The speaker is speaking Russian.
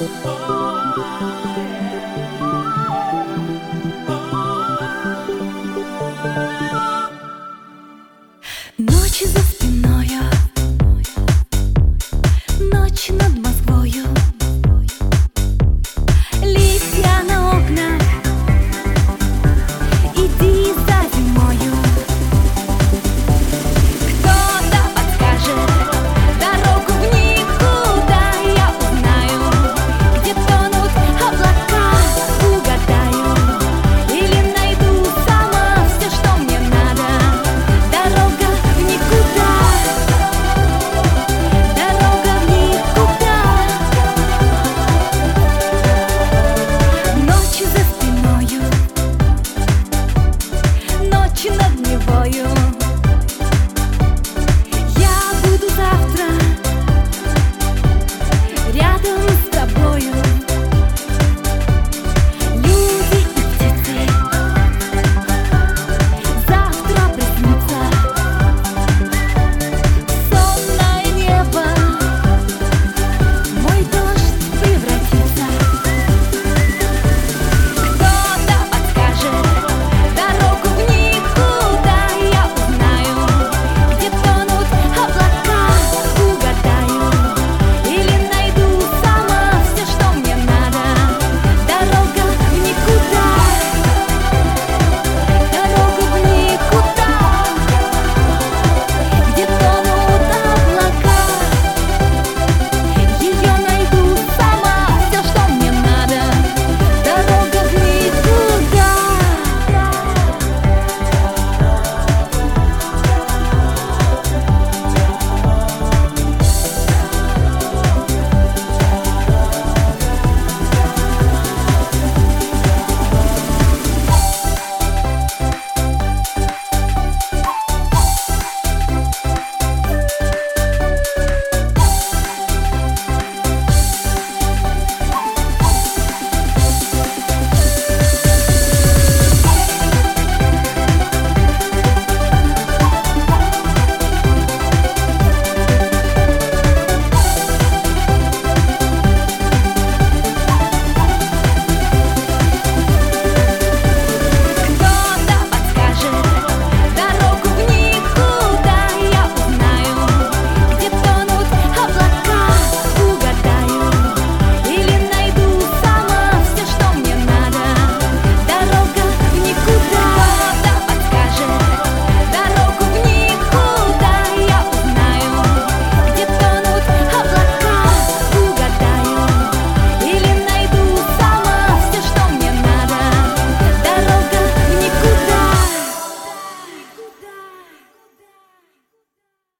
Ночь за спиною, ночь над Москвою, листья на окнах, иди за зимою. Кто-то подскажет дорогу в никуда, я узнаю, где тонут облака, угадаю или найду сама все, что мне надо. Дорога в никуда, дорога в никуда. Ночь за спиною, ночь над Невою.